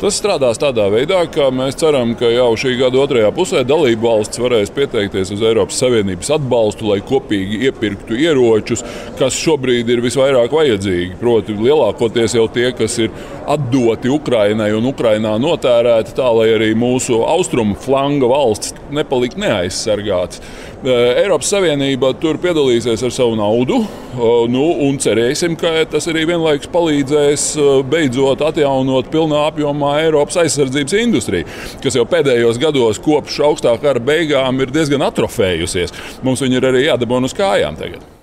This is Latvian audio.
Tas strādās tādā veidā, ka mēs ceram, ka jau šī gada otrajā pusē dalību valsts varēs pieteikties uz Eiropas Savienības atbalstu, lai kopīgi iepirktu ieročus, kas šobrīd ir visvairāk vajadzīgi. Proti, lielākoties jau tie, kas ir atdoti Ukrainai un Ukrainā notērēti, tā lai arī mūsu austrumu flanga valsts nepalikt neaizsargāts. Eiropas Savienība tur piedalīsies ar savu naudu, un cerēsim, ka tas arī vienlaikus palīdzēs beidzot atjaunot pilnā apjomā Eiropas aizsardzības industriju, kas jau pēdējos gados kopš augstā kara beigām ir diezgan atrofējusies. Mums viņa ir arī jādabūna uz kājām tagad.